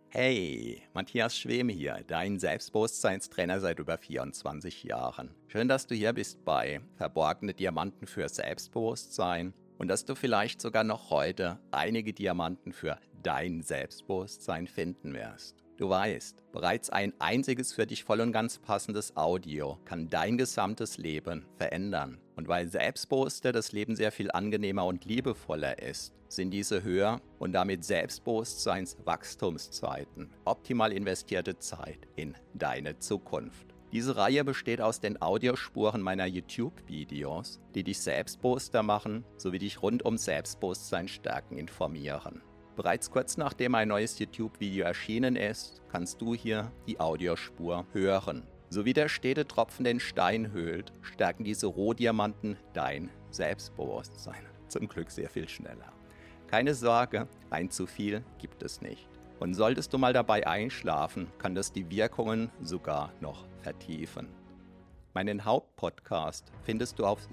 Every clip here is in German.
Hey, Matthias Schwem hier, dein Selbstbewusstseinstrainer seit über 24 Jahren. Schön, dass du hier bist bei Verborgene Diamanten für Selbstbewusstsein und dass du vielleicht sogar noch heute einige Diamanten für dein Selbstbewusstsein finden wirst. Du weißt, bereits ein einziges für dich voll und ganz passendes Audio kann dein gesamtes Leben verändern. Und weil Selbstbewusster das Leben sehr viel angenehmer und liebevoller ist, sind diese Höher- und damit Selbstbewusstseinswachstumszeiten optimal investierte Zeit in deine Zukunft. Diese Reihe besteht aus den Audiospuren meiner YouTube-Videos, die dich selbstbewusster machen, sowie dich rund um Selbstbewusstsein stärken informieren. Bereits kurz nachdem ein neues YouTube-Video erschienen ist, kannst du hier die Audiospur hören. So wie der stete Tropfen den Stein höhlt, stärken diese Rohdiamanten dein Selbstbewusstsein. Zum Glück sehr viel schneller. Keine Sorge, ein zu viel gibt es nicht. Und solltest du mal dabei einschlafen, kann das die Wirkungen sogar noch vertiefen. Meinen Hauptpodcast findest du auf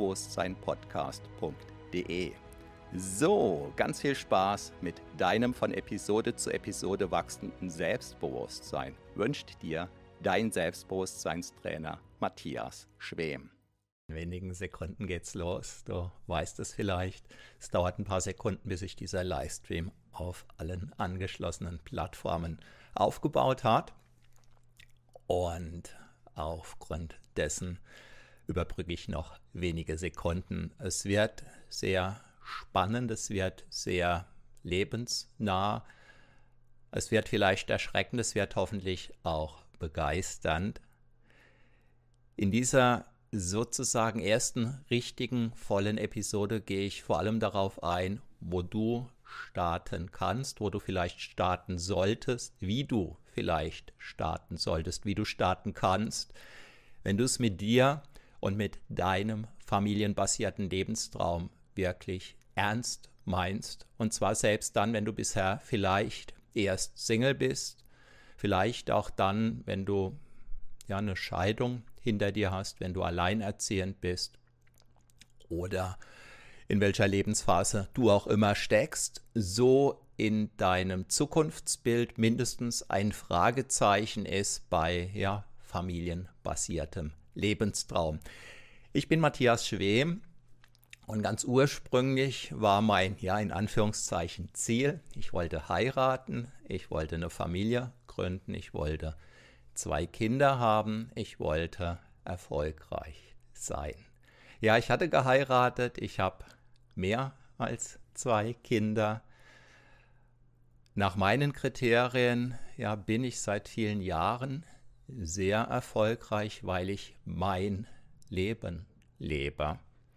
selbstbewusstseinpodcast.de. So, ganz viel Spaß mit deinem von Episode zu Episode wachsenden Selbstbewusstsein wünscht dir dein Selbstbewusstseinstrainer Matthias Schwem. In wenigen Sekunden geht's los. Du weißt es vielleicht. Es dauert ein paar Sekunden, bis sich dieser Livestream auf allen angeschlossenen Plattformen aufgebaut hat. Und aufgrund dessen überbrücke ich noch wenige Sekunden. Es wird sehr spannend, es wird sehr lebensnah, es wird vielleicht erschreckend, es wird hoffentlich auch begeisternd. In dieser sozusagen ersten richtigen, vollen Episode gehe ich vor allem darauf ein, wo du starten kannst, wo du vielleicht starten solltest, wie du vielleicht starten solltest, wie du starten kannst, wenn du es mit dir und mit deinem familienbasierten Lebenstraum wirklich ernst meinst. Und zwar selbst dann, wenn du bisher vielleicht erst Single bist, vielleicht auch dann, wenn du eine Scheidung hinter dir hast, wenn du alleinerziehend bist oder in welcher Lebensphase du auch immer steckst, so in deinem Zukunftsbild mindestens ein Fragezeichen ist bei familienbasiertem Lebenstraum. Ich bin Matthias Schwem und ganz ursprünglich war mein, in Anführungszeichen, Ziel, ich wollte heiraten, ich wollte eine Familie gründen, ich wollte 2 Kinder haben, ich wollte erfolgreich sein. Ja, ich hatte geheiratet, ich habe mehr als 2 Kinder. Nach meinen Kriterien bin ich seit vielen Jahren sehr erfolgreich, weil ich mein Leben lebe.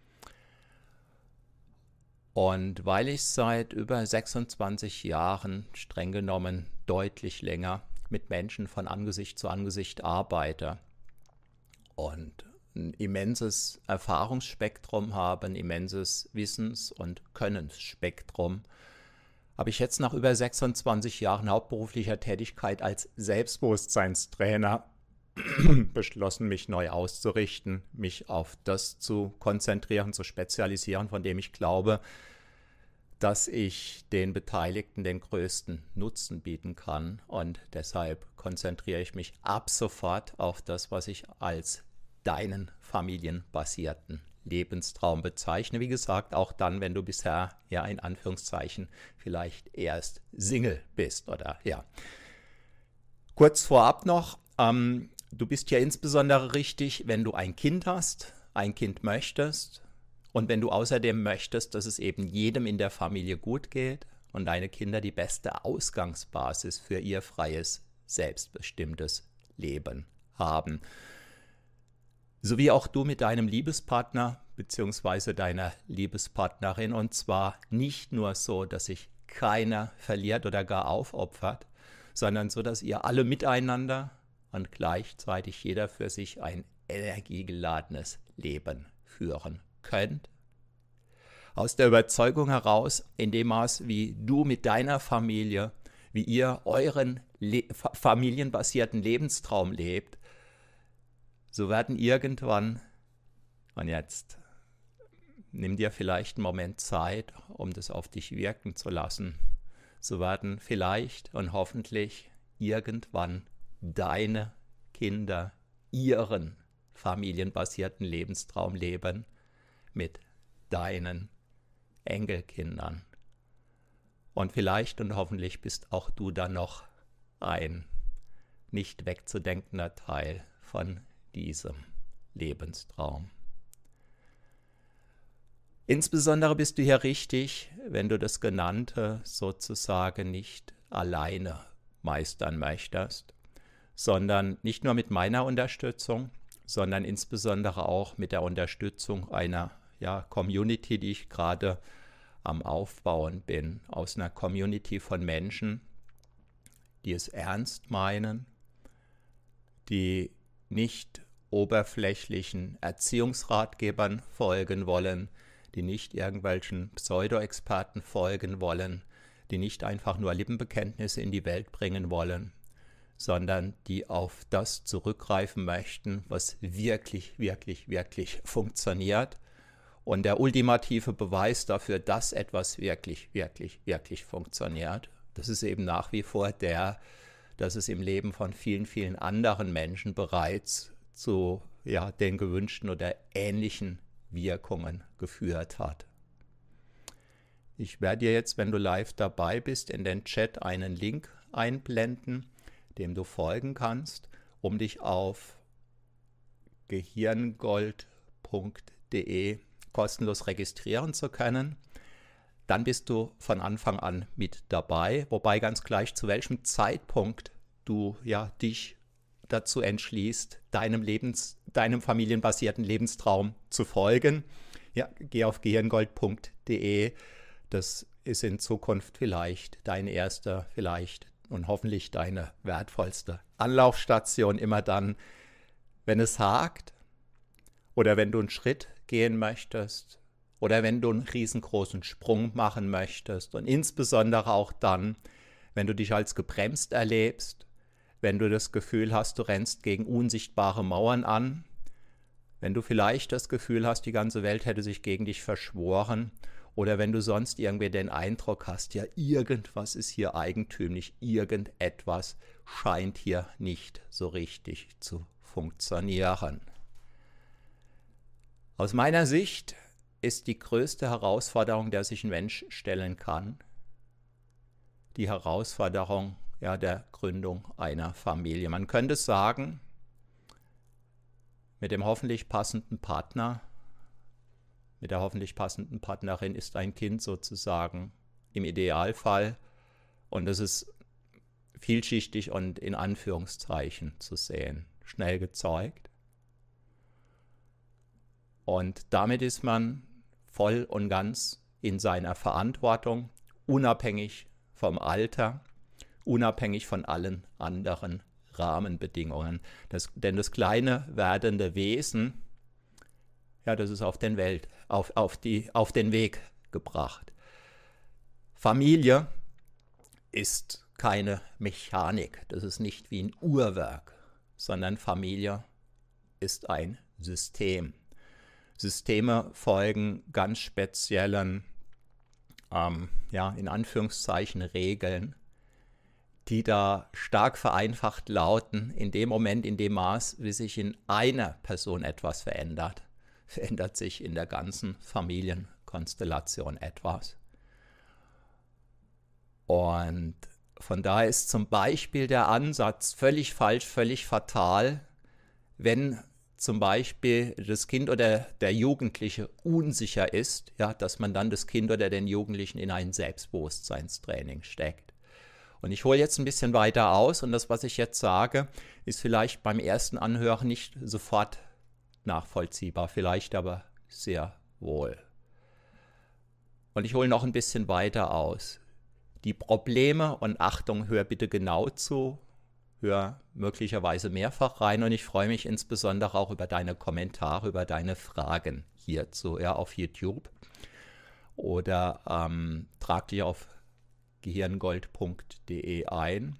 Und weil ich seit über 26 Jahren, streng genommen deutlich länger, mit Menschen von Angesicht zu Angesicht arbeite und ein immenses Erfahrungsspektrum habe, ein immenses Wissens- und Könnensspektrum, habe ich jetzt nach über 26 Jahren hauptberuflicher Tätigkeit als Selbstbewusstseinstrainer beschlossen, mich neu auszurichten, mich auf das zu konzentrieren, zu spezialisieren, von dem ich glaube, dass ich den Beteiligten den größten Nutzen bieten kann. Und deshalb konzentriere ich mich ab sofort auf das, was ich als deinen familienbasierten Lebenstraum bezeichne. Wie gesagt, auch dann, wenn du bisher, in Anführungszeichen, vielleicht erst Single bist oder Kurz vorab noch, du bist ja insbesondere richtig, wenn du ein Kind hast, ein Kind möchtest und wenn du außerdem möchtest, dass es eben jedem in der Familie gut geht und deine Kinder die beste Ausgangsbasis für ihr freies, selbstbestimmtes Leben haben. So wie auch du mit deinem Liebespartner bzw. deiner Liebespartnerin, und zwar nicht nur so, dass sich keiner verliert oder gar aufopfert, sondern so, dass ihr alle miteinander und gleichzeitig jeder für sich ein energiegeladenes Leben führen könnt. Aus der Überzeugung heraus, in dem Maß, wie du mit deiner Familie, wie ihr euren familienbasierten Lebenstraum lebt, so werden irgendwann, und jetzt nimm dir vielleicht einen Moment Zeit, um das auf dich wirken zu lassen, so werden vielleicht und hoffentlich irgendwann deine Kinder ihren familienbasierten Lebenstraum leben mit deinen Enkelkindern. Und vielleicht und hoffentlich bist auch du dann noch ein nicht wegzudenkender Teil von diesem Lebenstraum. Insbesondere bist du hier richtig, wenn du das Genannte sozusagen nicht alleine meistern möchtest, sondern nicht nur mit meiner Unterstützung, sondern insbesondere auch mit der Unterstützung einer Community, die ich gerade am Aufbauen bin, aus einer Community von Menschen, die es ernst meinen, die nicht oberflächlichen Erziehungsratgebern folgen wollen, die nicht irgendwelchen Pseudo-Experten folgen wollen, die nicht einfach nur Lippenbekenntnisse in die Welt bringen wollen, sondern die auf das zurückgreifen möchten, was wirklich, wirklich, wirklich funktioniert. Und der ultimative Beweis dafür, dass etwas wirklich, wirklich, wirklich funktioniert, das ist eben nach wie vor dass es im Leben von vielen, vielen anderen Menschen bereits zu den gewünschten oder ähnlichen Wirkungen geführt hat. Ich werde dir jetzt, wenn du live dabei bist, in den Chat einen Link einblenden, dem du folgen kannst, um dich auf gehirngold.de kostenlos registrieren zu können. Dann bist du von Anfang an mit dabei, wobei ganz gleich zu welchem Zeitpunkt du dich dazu entschließt, deinem familienbasierten Lebenstraum zu folgen. Ja, geh auf gehirngold.de. Das ist in Zukunft vielleicht dein erster, und hoffentlich deine wertvollste Anlaufstation. Immer dann, wenn es hakt oder wenn du einen Schritt gehen möchtest oder wenn du einen riesengroßen Sprung machen möchtest und insbesondere auch dann, wenn du dich als gebremst erlebst, wenn du das Gefühl hast, du rennst gegen unsichtbare Mauern an, wenn du vielleicht das Gefühl hast, die ganze Welt hätte sich gegen dich verschworen oder wenn du sonst irgendwie den Eindruck hast, ja, irgendwas ist hier eigentümlich, irgendetwas scheint hier nicht so richtig zu funktionieren. Aus meiner Sicht ist die größte Herausforderung, der sich ein Mensch stellen kann, die Herausforderung der Gründung einer Familie. Man könnte sagen, mit dem hoffentlich passenden Partner, mit der hoffentlich passenden Partnerin ist ein Kind sozusagen im Idealfall, und das ist vielschichtig und in Anführungszeichen zu sehen, schnell gezeugt. Und damit ist man voll und ganz in seiner Verantwortung, unabhängig vom Alter, unabhängig von allen anderen Rahmenbedingungen. Denn das kleine werdende Wesen, das ist auf den Weg gebracht. Familie ist keine Mechanik, das ist nicht wie ein Uhrwerk, sondern Familie ist ein System. Systeme folgen ganz speziellen, in Anführungszeichen Regeln, die da stark vereinfacht lauten: In dem Moment, in dem Maß, wie sich in einer Person etwas verändert, verändert sich in der ganzen Familienkonstellation etwas. Und von daher ist zum Beispiel der Ansatz völlig falsch, völlig fatal, wenn zum Beispiel das Kind oder der Jugendliche unsicher ist, dass man dann das Kind oder den Jugendlichen in ein Selbstbewusstseinstraining steckt. Und ich hole jetzt ein bisschen weiter aus, und das, was ich jetzt sage, ist vielleicht beim ersten Anhören nicht sofort nachvollziehbar, vielleicht aber sehr wohl. Und ich hole noch ein bisschen weiter aus. Die Probleme, und Achtung, hör bitte genau zu, hör möglicherweise mehrfach rein, und ich freue mich insbesondere auch über deine Kommentare, über deine Fragen hierzu, auf YouTube, oder trag dich auf gehirngold.de ein.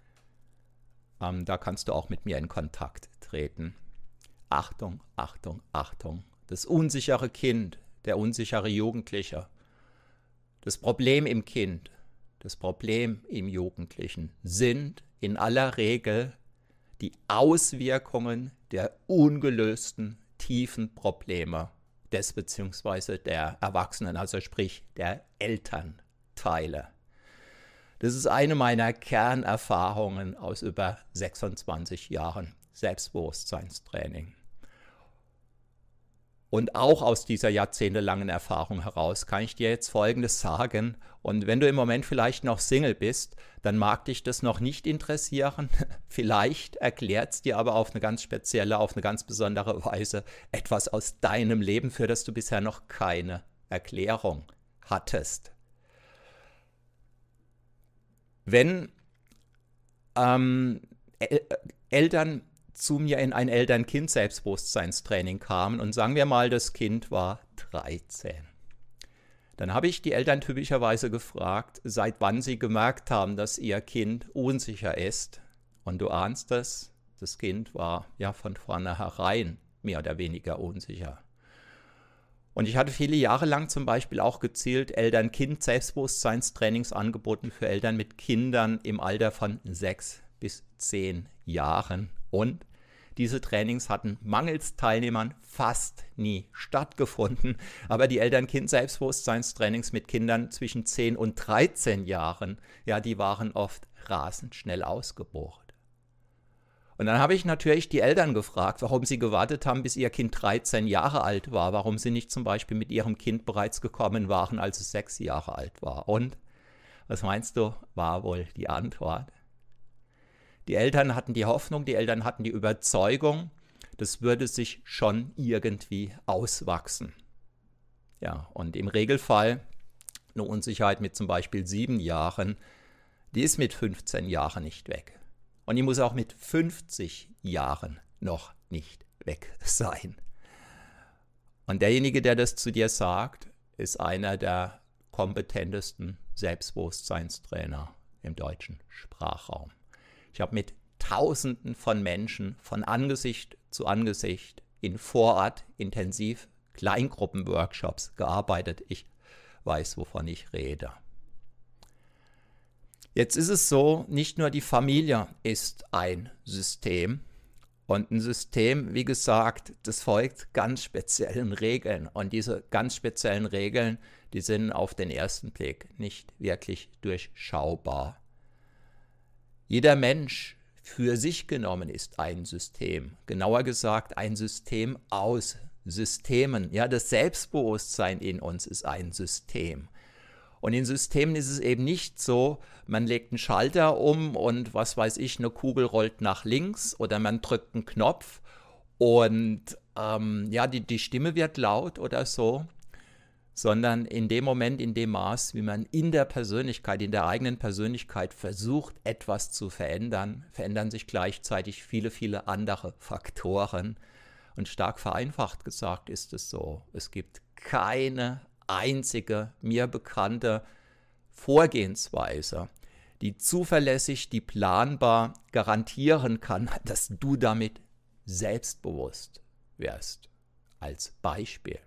Da kannst du auch mit mir in Kontakt treten. Achtung, Achtung, Achtung. Das unsichere Kind, der unsichere Jugendliche, das Problem im Kind das Problem im Jugendlichen sind in aller Regel die Auswirkungen der ungelösten tiefen Probleme des bzw. der Erwachsenen, also sprich der Elternteile. Das ist eine meiner Kernerfahrungen aus über 26 Jahren Selbstbewusstseinstraining. Und auch aus dieser jahrzehntelangen Erfahrung heraus kann ich dir jetzt Folgendes sagen. Und wenn du im Moment vielleicht noch Single bist, dann mag dich das noch nicht interessieren. Vielleicht erklärt es dir aber auf eine ganz spezielle, auf eine ganz besondere Weise etwas aus deinem Leben, für das du bisher noch keine Erklärung hattest. Wenn Eltern zu mir in ein Eltern-Kind-Selbstbewusstseinstraining kamen und sagen wir mal, das Kind war 13. Dann habe ich die Eltern typischerweise gefragt, seit wann sie gemerkt haben, dass ihr Kind unsicher ist. Und du ahnst es, das Kind war ja von vornherein mehr oder weniger unsicher. Und ich hatte viele Jahre lang zum Beispiel auch gezielt Eltern-Kind-Selbstbewusstseinstrainings angeboten für Eltern mit Kindern im Alter von 6 bis 10 Jahren. Und diese Trainings hatten mangels Teilnehmern fast nie stattgefunden. Aber die Eltern-Kind-Selbstbewusstseinstrainings mit Kindern zwischen 10 und 13 Jahren, ja, die waren oft rasend schnell ausgebucht. Und dann habe ich natürlich die Eltern gefragt, warum sie gewartet haben, bis ihr Kind 13 Jahre alt war, warum sie nicht zum Beispiel mit ihrem Kind bereits gekommen waren, als es 6 Jahre alt war. Und was meinst du, war wohl die Antwort? Die Eltern hatten die Hoffnung, die Eltern hatten die Überzeugung, das würde sich schon irgendwie auswachsen. Ja, und im Regelfall eine Unsicherheit mit zum Beispiel 7 Jahren, die ist mit 15 Jahren nicht weg. Und die muss auch mit 50 Jahren noch nicht weg sein. Und derjenige, der das zu dir sagt, ist einer der kompetentesten Selbstbewusstseinstrainer im deutschen Sprachraum. Ich habe mit Tausenden von Menschen von Angesicht zu Angesicht in Vorort intensiv Kleingruppenworkshops gearbeitet. Ich weiß, wovon ich rede. Jetzt ist es so, nicht nur die Familie ist ein System. Und ein System, wie gesagt, das folgt ganz speziellen Regeln. Und diese ganz speziellen Regeln, die sind auf den ersten Blick nicht wirklich durchschaubar. Jeder Mensch für sich genommen ist ein System. Genauer gesagt, ein System aus Systemen. Ja, das Selbstbewusstsein in uns ist ein System. Und in Systemen ist es eben nicht so, man legt einen Schalter um und was weiß ich, eine Kugel rollt nach links oder man drückt einen Knopf und die Stimme wird laut oder so. Sondern in dem Moment, in dem Maß, wie man in der Persönlichkeit, in der eigenen Persönlichkeit versucht, etwas zu verändern, verändern sich gleichzeitig viele, viele andere Faktoren. Und stark vereinfacht gesagt ist es so, es gibt keine einzige mir bekannte Vorgehensweise, die zuverlässig, die planbar garantieren kann, dass du damit selbstbewusst wirst. Als Beispiel.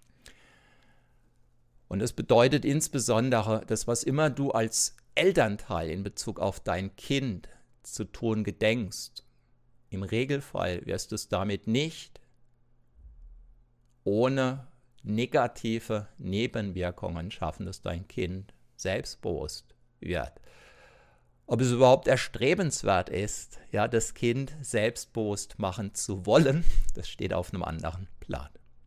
Und das bedeutet insbesondere, dass was immer du als Elternteil in Bezug auf dein Kind zu tun gedenkst, im Regelfall wirst du es damit nicht ohne negative Nebenwirkungen schaffen, dass dein Kind selbstbewusst wird. Ob es überhaupt erstrebenswert ist, ja, das Kind selbstbewusst machen zu wollen, das steht auf einem anderen Plan.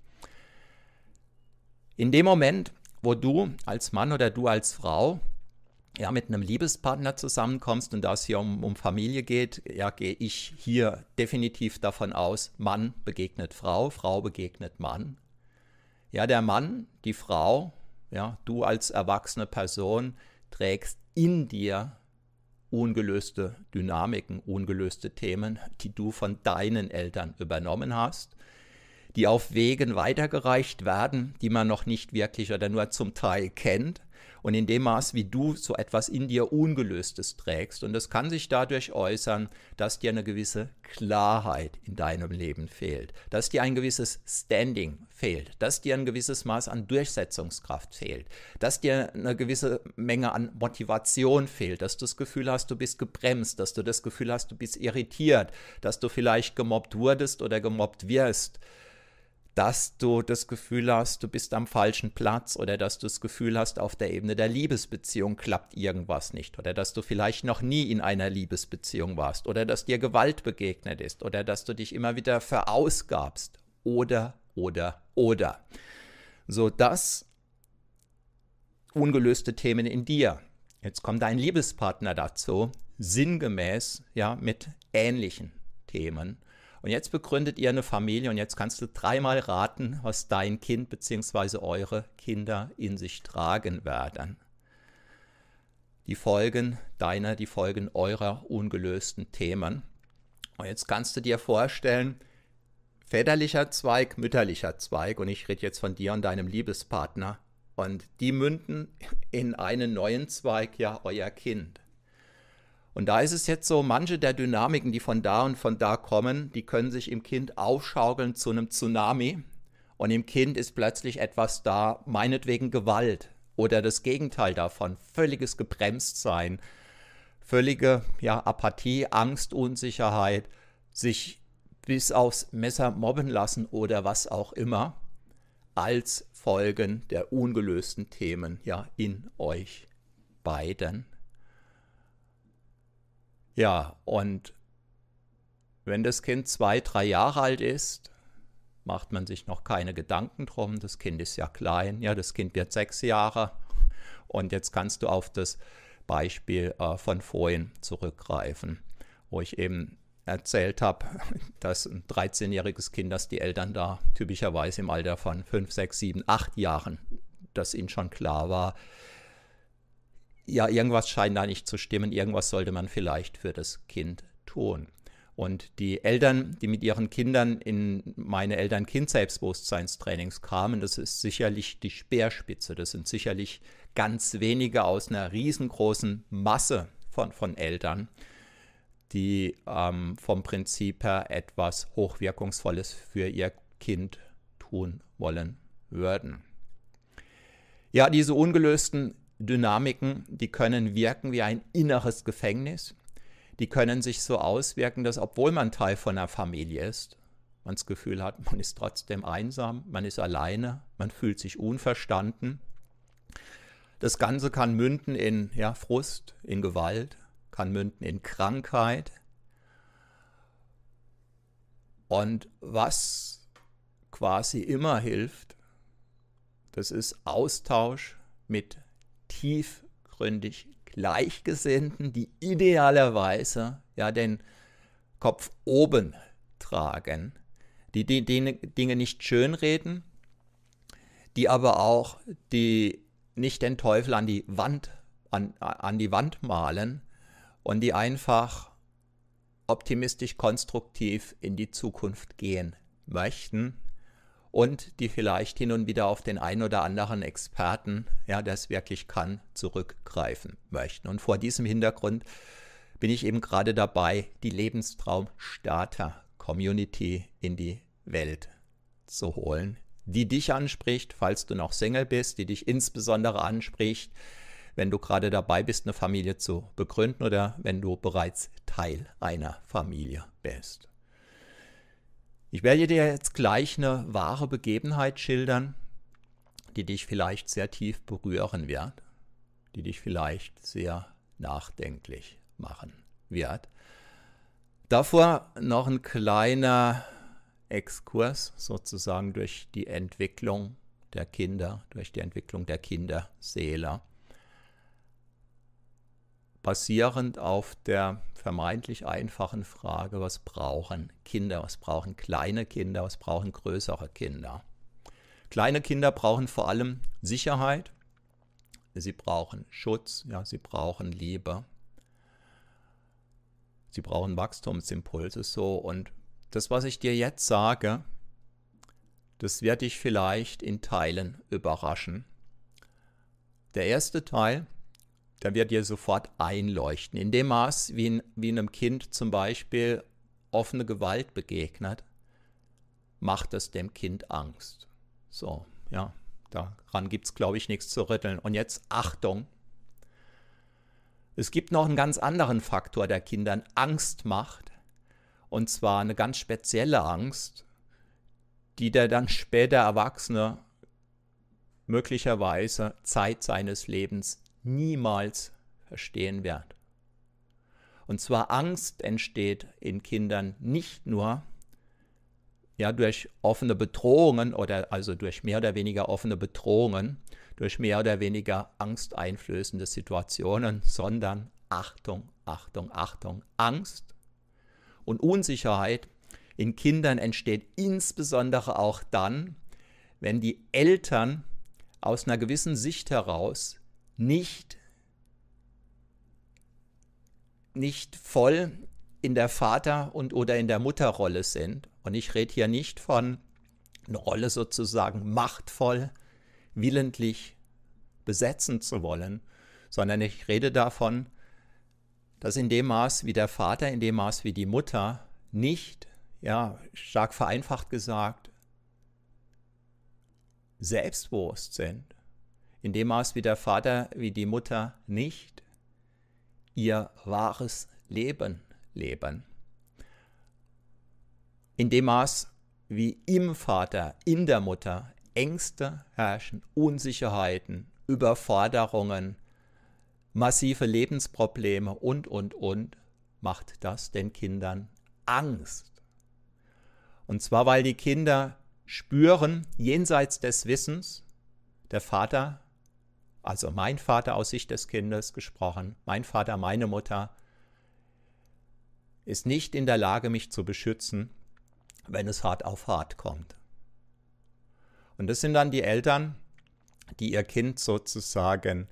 In dem Moment, wo du als Mann oder du als Frau ja, mit einem Liebespartner zusammenkommst und da es hier um Familie geht, ja, gehe ich hier definitiv davon aus, Mann begegnet Frau, Frau begegnet Mann. Ja, der Mann, die Frau, ja, du als erwachsene Person trägst in dir ungelöste Dynamiken, ungelöste Themen, die du von deinen Eltern übernommen hast, die auf Wegen weitergereicht werden, die man noch nicht wirklich oder nur zum Teil kennt und in dem Maß, wie du so etwas in dir Ungelöstes trägst. Und das kann sich dadurch äußern, dass dir eine gewisse Klarheit in deinem Leben fehlt, dass dir ein gewisses Standing fehlt, dass dir ein gewisses Maß an Durchsetzungskraft fehlt, dass dir eine gewisse Menge an Motivation fehlt, dass du das Gefühl hast, du bist gebremst, dass du das Gefühl hast, du bist irritiert, dass du vielleicht gemobbt wurdest oder gemobbt wirst, dass du das Gefühl hast, du bist am falschen Platz oder dass du das Gefühl hast, auf der Ebene der Liebesbeziehung klappt irgendwas nicht oder dass du vielleicht noch nie in einer Liebesbeziehung warst oder dass dir Gewalt begegnet ist oder dass du dich immer wieder verausgabst oder. So, das ungelöste Themen in dir. Jetzt kommt dein Liebespartner dazu, sinngemäß, ja, mit ähnlichen Themen. Und jetzt begründet ihr eine Familie und jetzt kannst du 3-mal raten, was dein Kind bzw. eure Kinder in sich tragen werden. Die Folgen deiner, die Folgen eurer ungelösten Themen. Und jetzt kannst du dir vorstellen, väterlicher Zweig, mütterlicher Zweig, und ich rede jetzt von dir und deinem Liebespartner, und die münden in einen neuen Zweig, ja, euer Kind. Und da ist es jetzt so, manche der Dynamiken, die von da und von da kommen, die können sich im Kind aufschaukeln zu einem Tsunami und im Kind ist plötzlich etwas da, meinetwegen Gewalt oder das Gegenteil davon, völliges Gebremstsein, völlige Apathie, Angst, Unsicherheit, sich bis aufs Messer mobben lassen oder was auch immer, als Folgen der ungelösten Themen in euch beiden. Ja, und wenn das Kind 2, 3 Jahre alt ist, macht man sich noch keine Gedanken drum. Das Kind ist ja klein, das Kind wird 6 Jahre. Und jetzt kannst du auf das Beispiel von vorhin zurückgreifen, wo ich eben erzählt habe, dass ein 13-jähriges Kind, dass die Eltern da typischerweise im Alter von 5, 6, 7, 8 Jahren, dass ihnen schon klar war, ja, irgendwas scheint da nicht zu stimmen, irgendwas sollte man vielleicht für das Kind tun. Und die Eltern, die mit ihren Kindern in meine Eltern-Kind-Selbstbewusstseinstrainings kamen, das ist sicherlich die Speerspitze, das sind sicherlich ganz wenige aus einer riesengroßen Masse von Eltern, die vom Prinzip her etwas Hochwirkungsvolles für ihr Kind tun wollen würden. Ja, diese ungelösten Dynamiken, die können wirken wie ein inneres Gefängnis. Die können sich so auswirken, dass obwohl man Teil von einer Familie ist, man das Gefühl hat, man ist trotzdem einsam, man ist alleine, man fühlt sich unverstanden. Das Ganze kann münden in Frust, in Gewalt, kann münden in Krankheit. Und was quasi immer hilft, das ist Austausch mit tiefgründig Gleichgesinnten, die idealerweise den Kopf oben tragen, die Dinge nicht schönreden, die aber auch nicht den Teufel an die Wand malen und die einfach optimistisch konstruktiv in die Zukunft gehen möchten und die vielleicht hin und wieder auf den einen oder anderen Experten, der es wirklich kann, zurückgreifen möchten. Und vor diesem Hintergrund bin ich eben gerade dabei, die Lebenstraum-Starter-Community in die Welt zu holen, die dich anspricht, falls du noch Single bist, die dich insbesondere anspricht, wenn du gerade dabei bist, eine Familie zu begründen oder wenn du bereits Teil einer Familie bist. Ich werde dir jetzt gleich eine wahre Begebenheit schildern, die dich vielleicht sehr tief berühren wird, die dich vielleicht sehr nachdenklich machen wird. Davor noch ein kleiner Exkurs sozusagen durch die Entwicklung der Kinder, durch die Entwicklung der Kinderseele, basierend auf der vermeintlich einfachen Frage, was brauchen Kinder, was brauchen kleine Kinder, was brauchen größere Kinder. Kleine Kinder brauchen vor allem Sicherheit, sie brauchen Schutz, sie brauchen Liebe, sie brauchen Wachstumsimpulse so. Und das, was ich dir jetzt sage, das wird dich vielleicht in Teilen überraschen. Der erste Teil, der wird dir sofort einleuchten. In dem Maß, wie einem Kind zum Beispiel offene Gewalt begegnet, macht es dem Kind Angst. So, ja, daran gibt es, glaube ich, nichts zu rütteln. Und jetzt Achtung. Es gibt noch einen ganz anderen Faktor, der Kindern Angst macht. Und zwar eine ganz spezielle Angst, die der dann später Erwachsene möglicherweise Zeit seines Lebens niemals verstehen wird. Und zwar Angst entsteht in Kindern nicht nur durch offene Bedrohungen oder also durch mehr oder weniger offene Bedrohungen, durch mehr oder weniger angsteinflößende Situationen, sondern Achtung, Achtung, Achtung, Angst und Unsicherheit in Kindern entsteht insbesondere auch dann, wenn die Eltern aus einer gewissen Sicht heraus nicht voll in der Vater- oder in der Mutterrolle sind. Und ich rede hier nicht von einer Rolle sozusagen machtvoll, willentlich besetzen zu wollen, sondern ich rede davon, dass in dem Maß wie der Vater, in dem Maß wie die Mutter nicht, stark vereinfacht gesagt, selbstbewusst sind, in dem Maß wie der Vater, wie die Mutter nicht ihr wahres Leben leben. In dem Maß wie im Vater, in der Mutter Ängste herrschen, Unsicherheiten, Überforderungen, massive Lebensprobleme und, macht das den Kindern Angst. Und zwar, weil die Kinder spüren, jenseits des Wissens, der Vater, also mein Vater aus Sicht des Kindes gesprochen, mein Vater, meine Mutter, ist nicht in der Lage, mich zu beschützen, wenn es hart auf hart kommt. Und das sind dann die Eltern, die ihr Kind sozusagen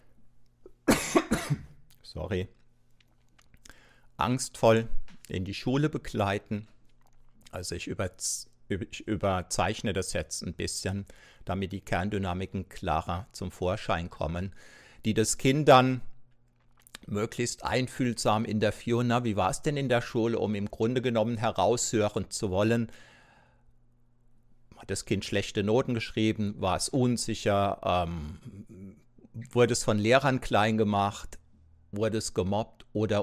angstvoll in die Schule begleiten. Also ich überzeichne das jetzt ein bisschen, damit die Kerndynamiken klarer zum Vorschein kommen, die das Kind dann möglichst einfühlsam interviewen. Wie war es denn in der Schule, um im Grunde genommen heraushören zu wollen, hat das Kind schlechte Noten geschrieben, war es unsicher, wurde es von Lehrern klein gemacht, wurde es gemobbt oder.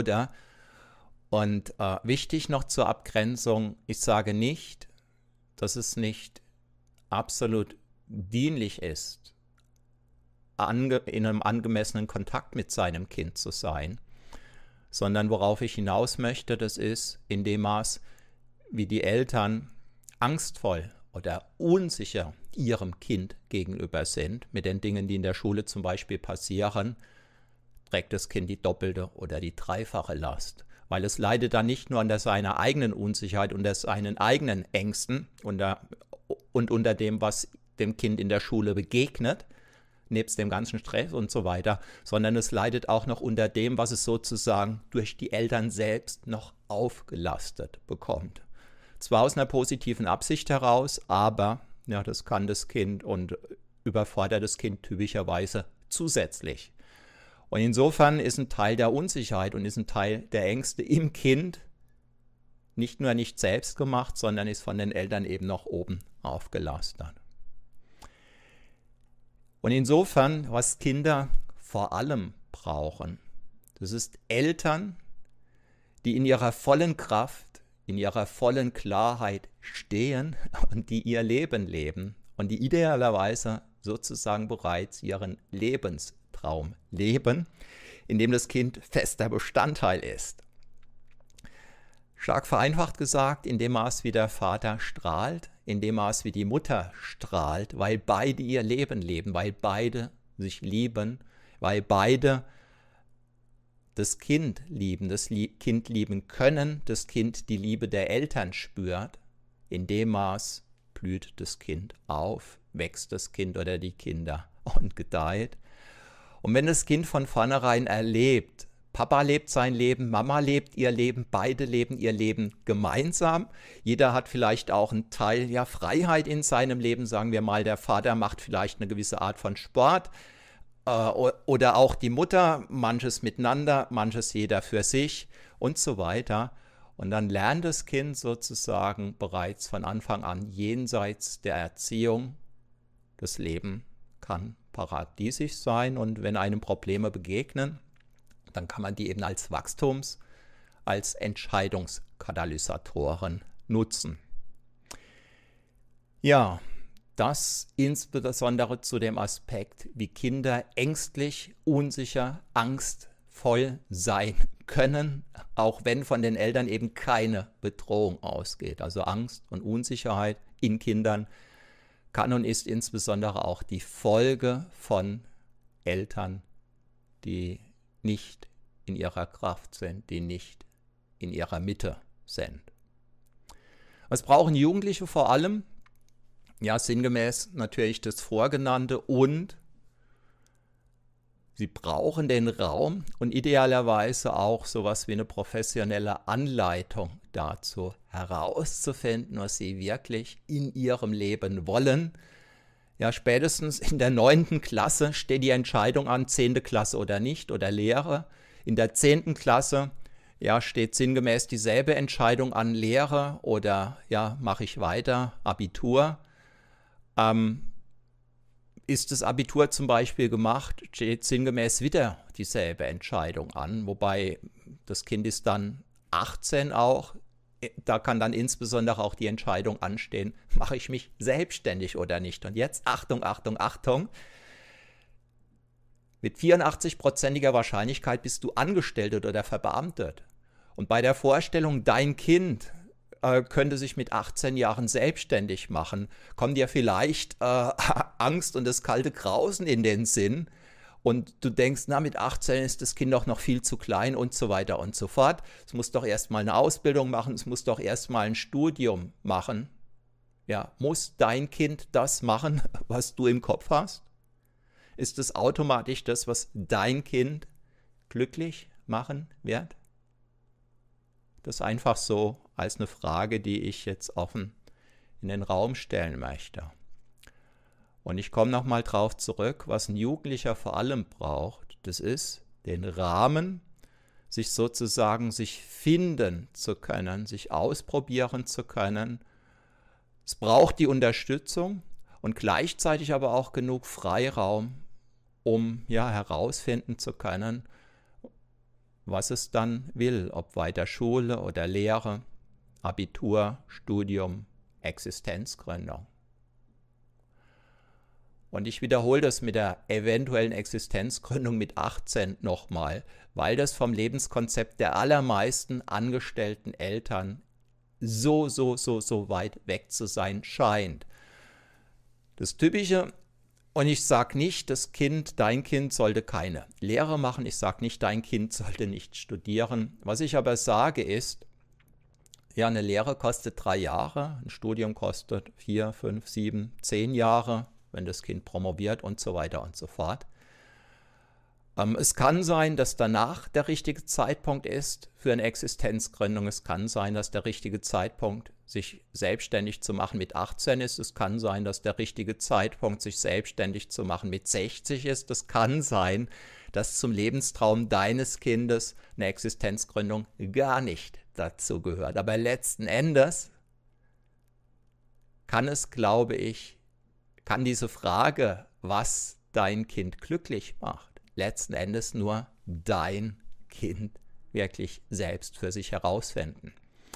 Und wichtig noch zur Abgrenzung, ich sage nicht, dass es nicht absolut dienlich ist, in einem angemessenen Kontakt mit seinem Kind zu sein, sondern worauf ich hinaus möchte, das ist in dem Maß, wie die Eltern angstvoll oder unsicher ihrem Kind gegenüber sind, mit den Dingen, die in der Schule zum Beispiel passieren, trägt das Kind die doppelte oder die dreifache Last. Weil es leidet dann nicht nur unter seiner eigenen Unsicherheit, unter seinen eigenen Ängsten und unter dem, was dem Kind in der Schule begegnet, nebst dem ganzen Stress und so weiter, sondern es leidet auch noch unter dem, was es sozusagen durch die Eltern selbst noch aufgelastet bekommt. Zwar aus einer positiven Absicht heraus, aber das kann das Kind und überfordert das Kind typischerweise zusätzlich. Und insofern ist ein Teil der Unsicherheit und ist ein Teil der Ängste im Kind nicht nur nicht selbst gemacht, sondern ist von den Eltern eben noch oben aufgelastet. Und insofern, was Kinder vor allem brauchen, das ist Eltern, die in ihrer vollen Kraft, in ihrer vollen Klarheit stehen und die ihr Leben leben und die idealerweise sozusagen bereits ihren Lebenstraum leben, in dem das Kind fester Bestandteil ist. Stark vereinfacht gesagt, in dem Maß wie der Vater strahlt, in dem Maß wie die Mutter strahlt, weil beide ihr Leben leben, weil beide sich lieben, weil beide das Kind lieben, Kind lieben können, das Kind die Liebe der Eltern spürt, in dem Maß blüht das Kind auf, wächst das Kind oder die Kinder und gedeiht. Und wenn das Kind von vornherein erlebt, Papa lebt sein Leben, Mama lebt ihr Leben, beide leben ihr Leben gemeinsam. Jeder hat vielleicht auch einen Teil Freiheit in seinem Leben, sagen wir mal, der Vater macht vielleicht eine gewisse Art von Sport, oder auch die Mutter, manches miteinander, manches jeder für sich und so weiter. Und dann lernt das Kind sozusagen bereits von Anfang an jenseits der Erziehung, das Leben kann paradiesisch sein, und wenn einem Probleme begegnen, dann kann man die eben als als Entscheidungskatalysatoren nutzen. Ja, das insbesondere zu dem Aspekt, wie Kinder ängstlich, unsicher, angstvoll sein können, auch wenn von den Eltern eben keine Bedrohung ausgeht. Also Angst und Unsicherheit in Kindern kann und ist insbesondere auch die Folge von Eltern, die nicht in ihrer Kraft sind, die nicht in ihrer Mitte sind. Was brauchen Jugendliche vor allem? Ja, sinngemäß natürlich das Vorgenannte, und sie brauchen den Raum und idealerweise auch sowas wie eine professionelle Anleitung dazu, herauszufinden, was sie wirklich in ihrem Leben wollen. Ja, spätestens in der 9. Klasse steht die Entscheidung an, 10. Klasse oder nicht, oder Lehre. In der 10. Klasse ja, steht sinngemäß dieselbe Entscheidung an, Lehre oder ja, mache ich weiter, Abitur. Ist das Abitur zum Beispiel gemacht, steht sinngemäß wieder dieselbe Entscheidung an, wobei das Kind ist dann 18 auch. Da kann dann insbesondere auch die Entscheidung anstehen, mache ich mich selbstständig oder nicht. Und jetzt, Achtung, Achtung, Achtung, mit 84%iger Wahrscheinlichkeit bist du angestellt oder verbeamtet. Und bei der Vorstellung, dein Kind könnte sich mit 18 Jahren selbstständig machen, kommt dir vielleicht Angst und das kalte Grausen in den Sinn. Und du denkst, na, mit 18 ist das Kind doch noch viel zu klein und so weiter und so fort. Es muss doch erstmal eine Ausbildung machen, es muss doch erstmal ein Studium machen. Ja, muss dein Kind das machen, was du im Kopf hast? Ist es automatisch das, was dein Kind glücklich machen wird? Das ist einfach so als eine Frage, die ich jetzt offen in den Raum stellen möchte. Und ich komme nochmal drauf zurück, was ein Jugendlicher vor allem braucht. Das ist den Rahmen, sich finden zu können, sich ausprobieren zu können. Es braucht die Unterstützung und gleichzeitig aber auch genug Freiraum, um ja herausfinden zu können, was es dann will, ob weiter Schule oder Lehre, Abitur, Studium, Existenzgründung. Und ich wiederhole das mit der eventuellen Existenzgründung mit 18 nochmal, weil das vom Lebenskonzept der allermeisten angestellten Eltern so weit weg zu sein scheint. Das Typische, und ich sage nicht, dein Kind sollte keine Lehre machen, ich sage nicht, dein Kind sollte nicht studieren. Was ich aber sage ist, ja, eine Lehre kostet 3 Jahre, ein Studium kostet 4, 5, 7, 10 Jahre, wenn das Kind promoviert und so weiter und so fort. Es kann sein, dass danach der richtige Zeitpunkt ist für eine Existenzgründung. Es kann sein, dass der richtige Zeitpunkt, sich selbstständig zu machen, mit 18 ist. Es kann sein, dass der richtige Zeitpunkt, sich selbstständig zu machen, mit 60 ist. Es kann sein, dass zum Lebenstraum deines Kindes eine Existenzgründung gar nicht dazu gehört. Aber letzten Endes kann diese Frage, was dein Kind glücklich macht, letzten Endes nur dein Kind wirklich selbst für sich herausfinden.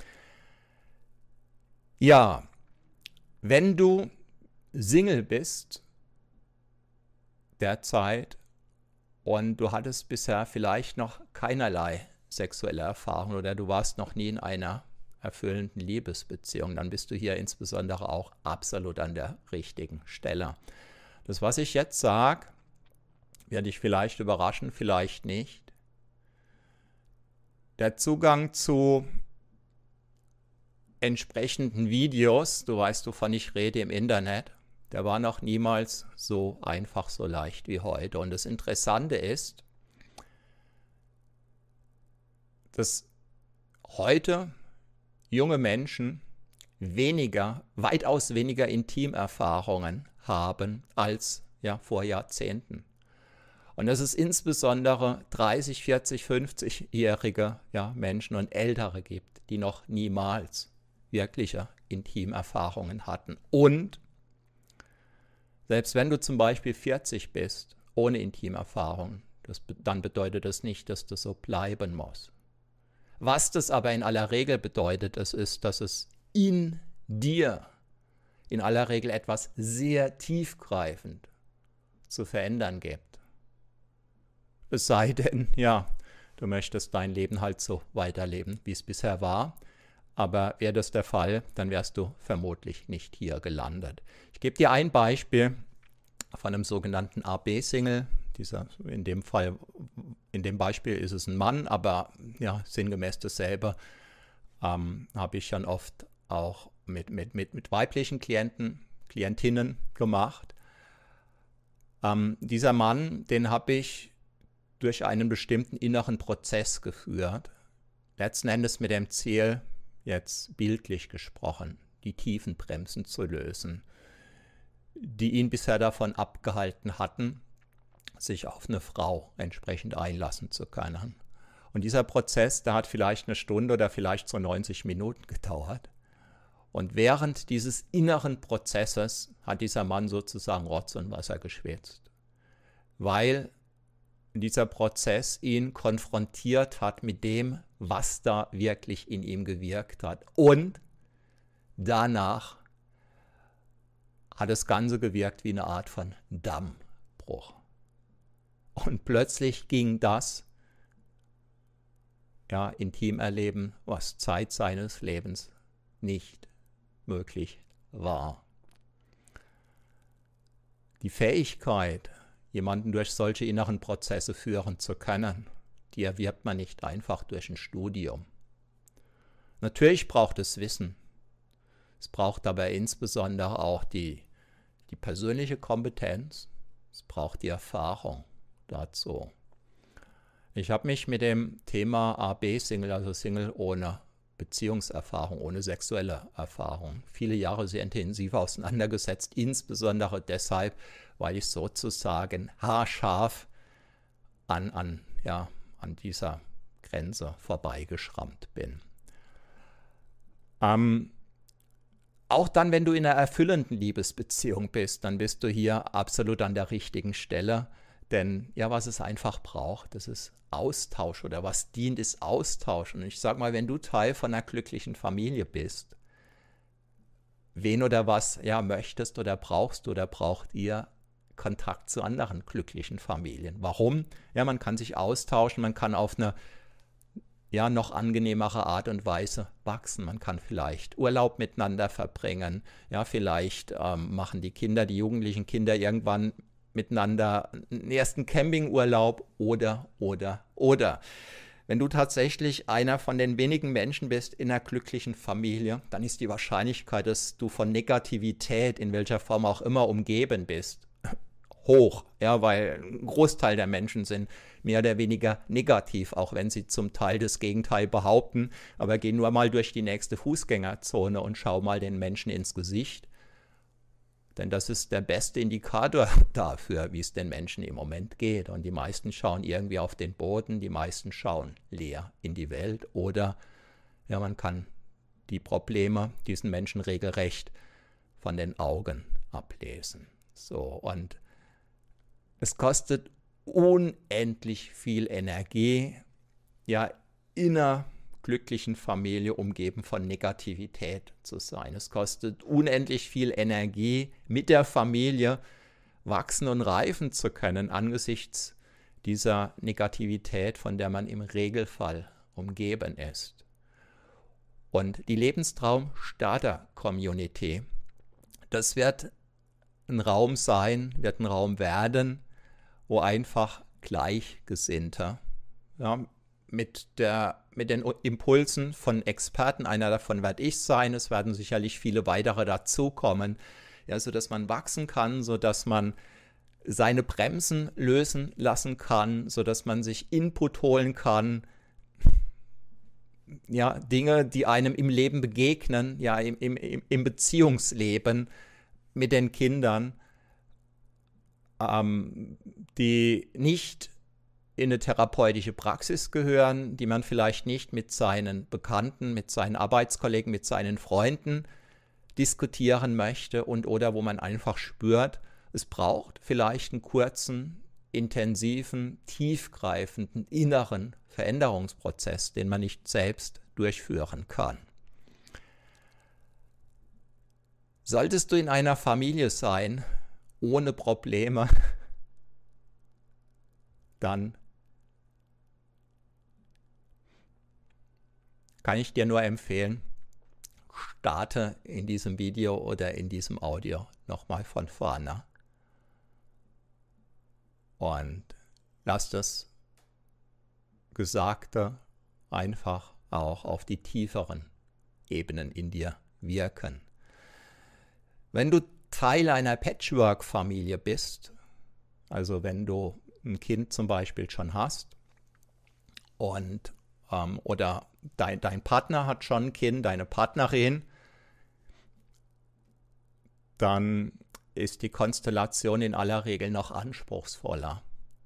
Ja, wenn du Single bist derzeit und du hattest bisher vielleicht noch keinerlei sexuelle Erfahrung oder du warst noch nie in einer erfüllenden Liebesbeziehung, dann bist du hier insbesondere auch absolut an der richtigen Stelle. Das, was ich jetzt sage, wird dich vielleicht überraschen, vielleicht nicht. Der Zugang zu entsprechenden Videos, du weißt, wovon ich rede, im Internet, der war noch niemals so einfach, so leicht wie heute. Und das Interessante ist, dass heute junge Menschen weitaus weniger Intimerfahrungen haben als ja, vor Jahrzehnten. Und das ist insbesondere 30, 40, 50-jährige Menschen und Ältere gibt, die noch niemals wirkliche Intimerfahrungen hatten. Und selbst wenn du zum Beispiel 40 bist, ohne Intimerfahrungen, dann bedeutet das nicht, dass das so bleiben muss. Was das aber in aller Regel bedeutet, ist, dass es in dir in aller Regel etwas sehr tiefgreifend zu verändern gibt. Es sei denn, du möchtest dein Leben halt so weiterleben, wie es bisher war. Aber wäre das der Fall, dann wärst du vermutlich nicht hier gelandet. Ich gebe dir ein Beispiel von einem sogenannten AB-Single. In dem Beispiel ist es ein Mann, aber sinngemäß dasselbe habe ich schon oft auch mit weiblichen Klientinnen gemacht. Dieser Mann, den habe ich durch einen bestimmten inneren Prozess geführt. Letzten Endes mit dem Ziel, jetzt bildlich gesprochen, die Tiefenbremsen zu lösen, die ihn bisher davon abgehalten hatten, sich auf eine Frau entsprechend einlassen zu können. Und dieser Prozess, der hat vielleicht eine Stunde oder vielleicht so 90 Minuten gedauert. Und während dieses inneren Prozesses hat dieser Mann sozusagen Rotz und Wasser geschwitzt, weil dieser Prozess ihn konfrontiert hat mit dem, was da wirklich in ihm gewirkt hat. Und danach hat das Ganze gewirkt wie eine Art von Dammbruch. Und plötzlich ging das Intimerleben, was Zeit seines Lebens nicht möglich war. Die Fähigkeit, jemanden durch solche inneren Prozesse führen zu können, die erwirbt man nicht einfach durch ein Studium. Natürlich braucht es Wissen. Es braucht aber insbesondere auch die persönliche Kompetenz. Es braucht die Erfahrung dazu. Ich habe mich mit dem Thema AB-Single, also Single ohne Beziehungserfahrung, ohne sexuelle Erfahrung, viele Jahre sehr intensiv auseinandergesetzt, insbesondere deshalb, weil ich sozusagen haarscharf an dieser Grenze vorbeigeschrammt bin. Auch dann, wenn du in einer erfüllenden Liebesbeziehung bist, dann bist du hier absolut an der richtigen Stelle. Denn was es einfach braucht, das ist Austausch, oder was dient, ist Austausch. Und ich sage mal, wenn du Teil von einer glücklichen Familie bist, wen oder was möchtest oder brauchst du oder braucht ihr Kontakt zu anderen glücklichen Familien? Warum? Man kann sich austauschen, man kann auf eine noch angenehmere Art und Weise wachsen. Man kann vielleicht Urlaub miteinander verbringen. Vielleicht machen die jugendlichen Kinder irgendwann miteinander einen ersten Campingurlaub oder. Wenn du tatsächlich einer von den wenigen Menschen bist in einer glücklichen Familie, dann ist die Wahrscheinlichkeit, dass du von Negativität in welcher Form auch immer umgeben bist, hoch. Weil ein Großteil der Menschen sind mehr oder weniger negativ, auch wenn sie zum Teil das Gegenteil behaupten. Aber geh nur mal durch die nächste Fußgängerzone und schau mal den Menschen ins Gesicht. Denn das ist der beste Indikator dafür, wie es den Menschen im Moment geht. Und die meisten schauen irgendwie auf den Boden, die meisten schauen leer in die Welt. Oder man kann die Probleme diesen Menschen regelrecht von den Augen ablesen. So, und es kostet unendlich viel Energie, in einer glücklichen Familie umgeben von Negativität zu sein. Es kostet unendlich viel Energie, mit der Familie wachsen und reifen zu können angesichts dieser Negativität, von der man im Regelfall umgeben ist. Und die Lebenstraum-Starter-Community, das wird ein Raum sein, wird ein Raum werden, wo einfach Gleichgesinnte mit den Impulsen von Experten, einer davon werde ich sein, es werden sicherlich viele weitere dazukommen, sodass man wachsen kann, sodass man seine Bremsen lösen lassen kann, sodass man sich Input holen kann, Dinge, die einem im Leben begegnen, im Beziehungsleben mit den Kindern, die nicht in eine therapeutische Praxis gehören, die man vielleicht nicht mit seinen Bekannten, mit seinen Arbeitskollegen, mit seinen Freunden diskutieren möchte und oder wo man einfach spürt, es braucht vielleicht einen kurzen, intensiven, tiefgreifenden inneren Veränderungsprozess, den man nicht selbst durchführen kann. Solltest du in einer Familie sein, ohne Probleme, dann kann ich dir nur empfehlen, starte in diesem Video oder in diesem Audio nochmal von vorne und lass das Gesagte einfach auch auf die tieferen Ebenen in dir wirken. Wenn du Teil einer Patchwork-Familie bist, also wenn du ein Kind zum Beispiel schon hast und oder dein Partner hat schon ein Kind, deine Partnerin, dann ist die Konstellation in aller Regel noch anspruchsvoller.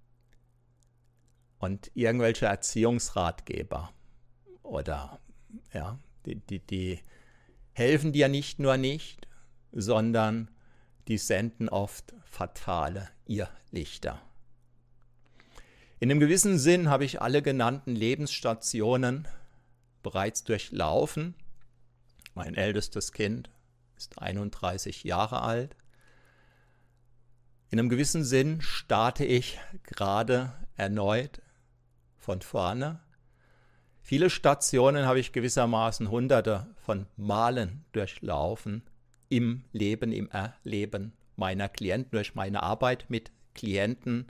Und irgendwelche Erziehungsratgeber oder ja, die helfen dir nicht nur nicht, sondern die senden oft fatale Irrlichter. In einem gewissen Sinn habe ich alle genannten Lebensstationen bereits durchlaufen. Mein ältestes Kind ist 31 Jahre alt. In einem gewissen Sinn starte ich gerade erneut von vorne. Viele Stationen habe ich gewissermaßen hunderte von Malen durchlaufen im Leben, im Erleben meiner Klienten, durch meine Arbeit mit Klienten.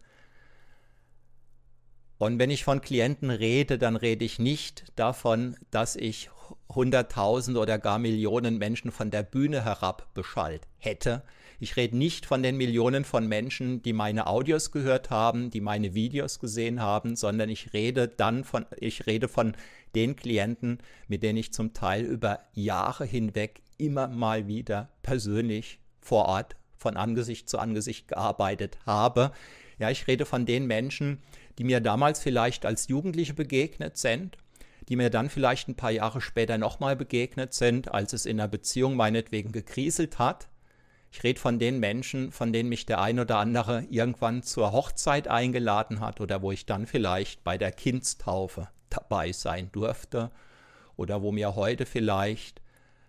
Und wenn ich von Klienten rede, dann rede ich nicht davon, dass ich 100.000 oder gar Millionen Menschen von der Bühne herab beschallt hätte. Ich rede nicht von den Millionen von Menschen, die meine Audios gehört haben, die meine Videos gesehen haben, sondern ich rede von den Klienten, mit denen ich zum Teil über Jahre hinweg immer mal wieder persönlich vor Ort von Angesicht zu Angesicht gearbeitet habe. Ja, ich rede von den Menschen, die mir damals vielleicht als Jugendliche begegnet sind, die mir dann vielleicht ein paar Jahre später nochmal begegnet sind, als es in der Beziehung meinetwegen gekriselt hat. Ich rede von den Menschen, von denen mich der ein oder andere irgendwann zur Hochzeit eingeladen hat oder wo ich dann vielleicht bei der Kindstaufe dabei sein durfte oder wo mir heute vielleicht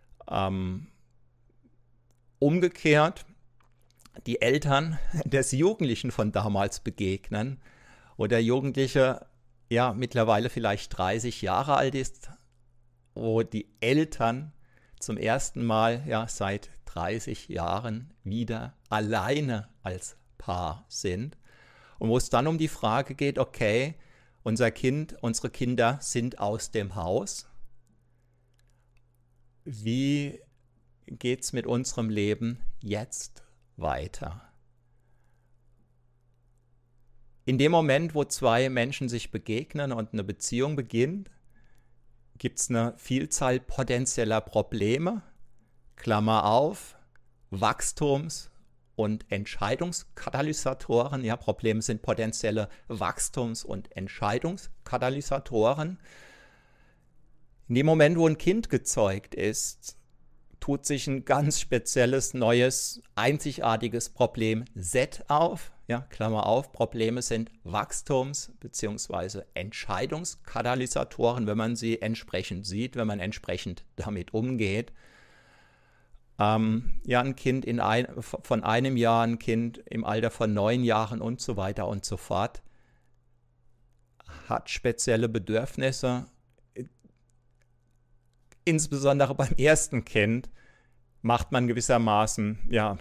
umgekehrt die Eltern des Jugendlichen von damals begegnen oder Jugendliche, ja, mittlerweile vielleicht 30 Jahre alt ist, wo die Eltern zum ersten Mal ja seit 30 Jahren wieder alleine als Paar sind und wo es dann um die Frage geht, okay, unsere Kinder sind aus dem Haus. Wie geht es mit unserem Leben jetzt weiter? In dem Moment, wo zwei Menschen sich begegnen und eine Beziehung beginnt, gibt es eine Vielzahl potenzieller Probleme, Klammer auf, Wachstums- und Entscheidungskatalysatoren. Ja, Probleme sind potenzielle Wachstums- und Entscheidungskatalysatoren. In dem Moment, wo ein Kind gezeugt ist, tut sich ein ganz spezielles, neues, einzigartiges Problem-Set auf. Ja, Klammer auf, Probleme sind Wachstums- bzw. Entscheidungskatalysatoren, wenn man sie entsprechend sieht, wenn man entsprechend damit umgeht. Ja, ein Kind von einem Jahr, ein Kind im Alter von 9 Jahren und so weiter und so fort, hat spezielle Bedürfnisse. Insbesondere beim ersten Kind macht man gewissermaßen ja,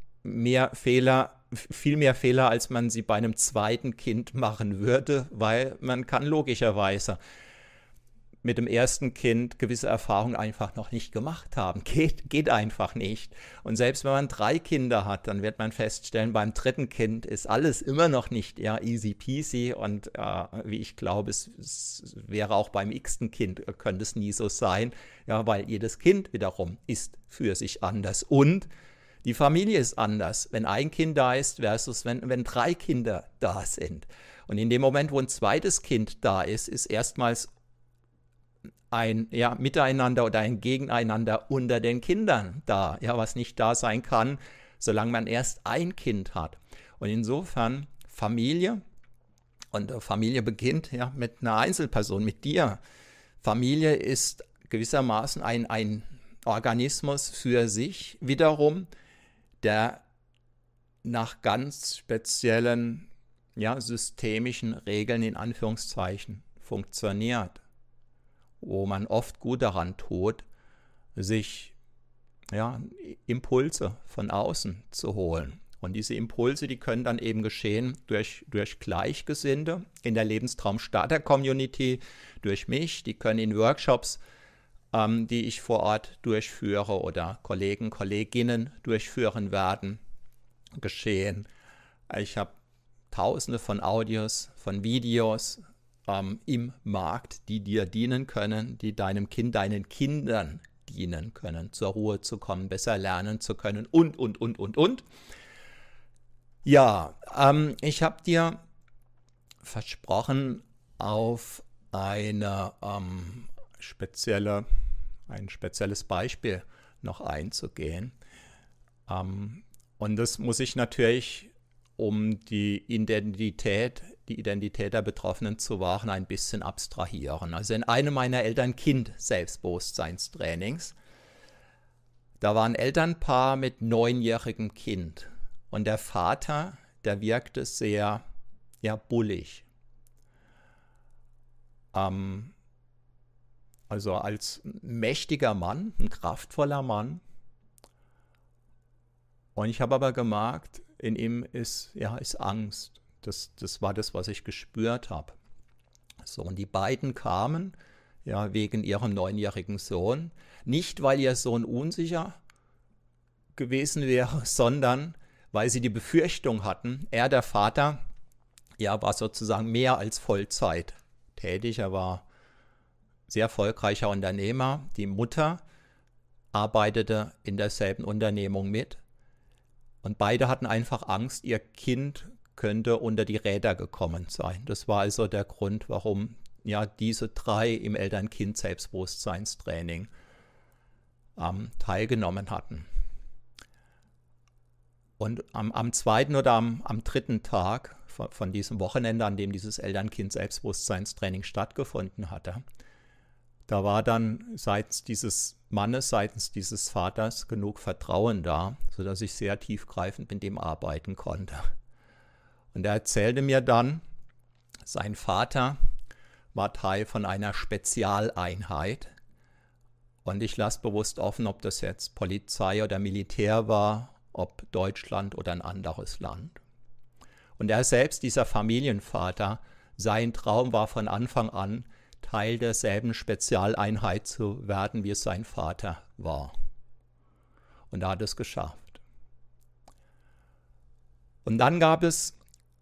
viel mehr Fehler, als man sie bei einem zweiten Kind machen würde, weil man kann logischerweise mit dem ersten Kind gewisse Erfahrungen einfach noch nicht gemacht haben. Geht einfach nicht. Und selbst wenn man 3 Kinder hat, dann wird man feststellen, beim dritten Kind ist alles immer noch nicht easy peasy und wie ich glaube, es wäre auch beim x-ten Kind, könnte es nie so sein, ja, weil jedes Kind wiederum ist für sich anders. Und Die Familie ist anders, wenn ein Kind da ist versus wenn 3 Kinder da sind. Und in dem Moment, wo ein zweites Kind da ist, ist erstmals ein Miteinander oder ein Gegeneinander unter den Kindern da, was nicht da sein kann, solange man erst ein Kind hat. Und insofern Familie, und Familie beginnt mit einer Einzelperson, mit dir. Familie ist gewissermaßen ein Organismus für sich wiederum, der nach ganz speziellen systemischen Regeln in Anführungszeichen funktioniert, wo man oft gut daran tut, sich Impulse von außen zu holen. Und diese Impulse, die können dann eben geschehen durch Gleichgesinnte in der Lebenstraum-Starter-Community, durch mich, die können in Workshops, die ich vor Ort durchführe oder Kollegen, Kolleginnen durchführen werden, geschehen. Ich habe Tausende von Audios, von Videos im Markt, die dir dienen können, die deinem Kind, deinen Kindern dienen können, zur Ruhe zu kommen, besser lernen zu können und. Ja, ich habe dir versprochen, auf ein spezielles Beispiel noch einzugehen. Und das muss ich natürlich, um die Identität der Betroffenen zu wahren, ein bisschen abstrahieren. Also in einem meiner Eltern-Kind-Selbstbewusstseinstrainings, da war ein Elternpaar mit 9-jährigem Kind. Und der Vater, der wirkte sehr bullig. Also als mächtiger Mann, ein kraftvoller Mann. Und ich habe aber gemerkt, in ihm ist Angst. Das war das, was ich gespürt habe. So, und die beiden kamen wegen ihrem 9-jährigen Sohn. Nicht, weil ihr Sohn unsicher gewesen wäre, sondern weil sie die Befürchtung hatten, der Vater, war sozusagen mehr als Vollzeit tätig. Er war sehr erfolgreicher Unternehmer. Die Mutter arbeitete in derselben Unternehmung mit. Und beide hatten einfach Angst, ihr Kind könnte unter die Räder gekommen sein. Das war also der Grund, warum diese 3 im Eltern-Kind-Selbstbewusstseinstraining teilgenommen hatten. Und am 2. oder am 3. Tag von diesem Wochenende, an dem dieses Eltern-Kind-Selbstbewusstseinstraining stattgefunden hatte, da war dann seitens dieses Mannes, seitens dieses Vaters genug Vertrauen da, sodass ich sehr tiefgreifend mit dem arbeiten konnte. Und er erzählte mir dann, sein Vater war Teil von einer Spezialeinheit. Und ich lasse bewusst offen, ob das jetzt Polizei oder Militär war, ob Deutschland oder ein anderes Land. Und er selbst, dieser Familienvater, sein Traum war von Anfang an, Teil derselben Spezialeinheit zu werden, wie es sein Vater war. Und er hat es geschafft. Und dann gab es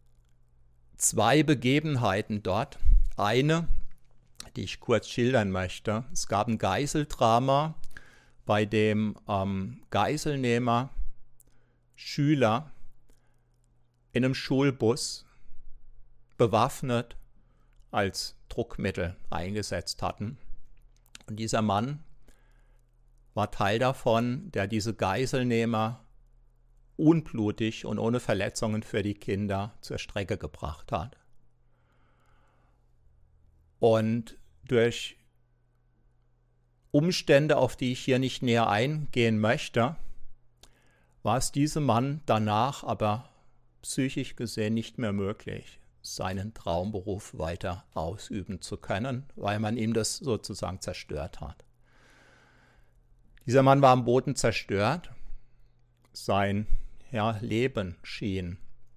2 Begebenheiten dort. Eine, die ich kurz schildern möchte. Es gab ein Geiseldrama, bei dem Geiselnehmer Schüler in einem Schulbus bewaffnet als Druckmittel eingesetzt hatten. Und dieser Mann war Teil davon, der diese Geiselnehmer unblutig und ohne Verletzungen für die Kinder zur Strecke gebracht hat. Und durch Umstände, auf die ich hier nicht näher eingehen möchte, war es diesem Mann danach aber psychisch gesehen nicht mehr möglich, seinen Traumberuf weiter ausüben zu können, weil man ihm das sozusagen zerstört hat. Dieser Mann war am Boden zerstört. Sein Leben schien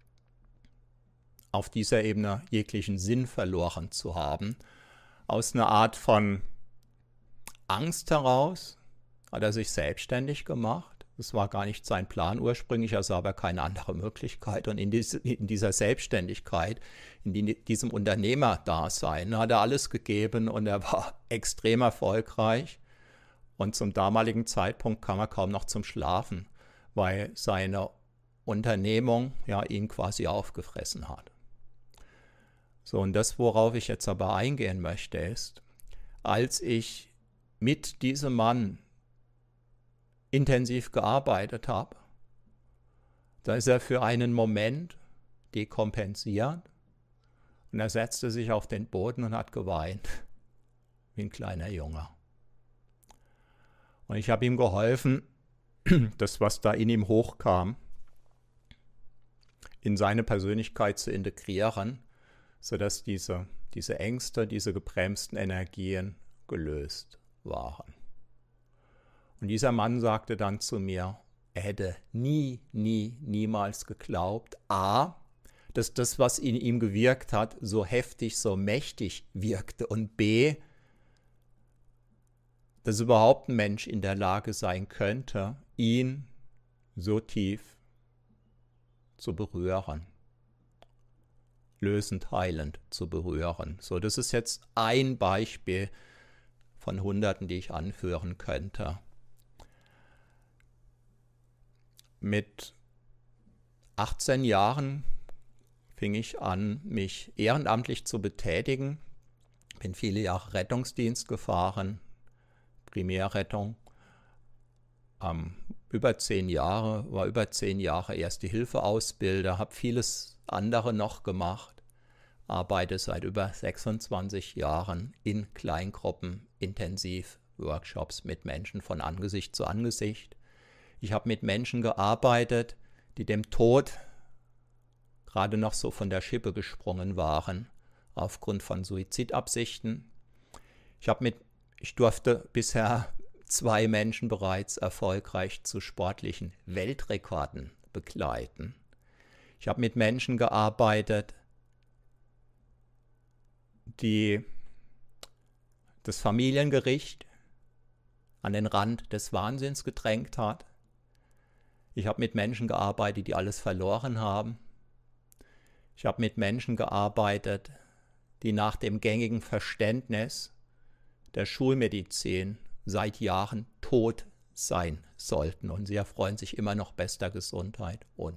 auf dieser Ebene jeglichen Sinn verloren zu haben. Aus einer Art von Angst heraus hat er sich selbstständig gemacht. Das war gar nicht sein Plan ursprünglich, er sah aber keine andere Möglichkeit. Und in dieser Selbstständigkeit, in diesem Unternehmerdasein, hat er alles gegeben und er war extrem erfolgreich. Und zum damaligen Zeitpunkt kam er kaum noch zum Schlafen, weil seine Unternehmung ja ihn quasi aufgefressen hat. So, und das, worauf ich jetzt aber eingehen möchte, ist, als ich mit diesem Mann intensiv gearbeitet habe, da ist er für einen Moment dekompensiert und er setzte sich auf den Boden und hat geweint, wie ein kleiner Junge. Und ich habe ihm geholfen, das, was da in ihm hochkam, in seine Persönlichkeit zu integrieren, sodass diese Ängste, diese gebremsten Energien gelöst waren. Und dieser Mann sagte dann zu mir, er hätte niemals geglaubt, a, dass das, was in ihm gewirkt hat, so heftig, so mächtig wirkte und b, dass überhaupt ein Mensch in der Lage sein könnte, ihn so tief zu berühren, lösend, heilend zu berühren. So, das ist jetzt ein Beispiel von Hunderten, die ich anführen könnte. Mit 18 Jahren fing ich an, mich ehrenamtlich zu betätigen. Bin viele Jahre Rettungsdienst gefahren, Primärrettung. War über 10 Jahre Erste-Hilfe-Ausbilder, habe vieles andere noch gemacht, arbeite seit über 26 Jahren in Kleingruppen, intensiv Workshops mit Menschen von Angesicht zu Angesicht. Ich habe mit Menschen gearbeitet, die dem Tod gerade noch so von der Schippe gesprungen waren, aufgrund von Suizidabsichten. Ich durfte bisher 2 Menschen bereits erfolgreich zu sportlichen Weltrekorden begleiten. Ich habe mit Menschen gearbeitet, die das Familiengericht an den Rand des Wahnsinns gedrängt hat. Ich habe mit Menschen gearbeitet, die alles verloren haben. Ich habe mit Menschen gearbeitet, die nach dem gängigen Verständnis der Schulmedizin seit Jahren tot sein sollten. Und sie erfreuen sich immer noch bester Gesundheit und.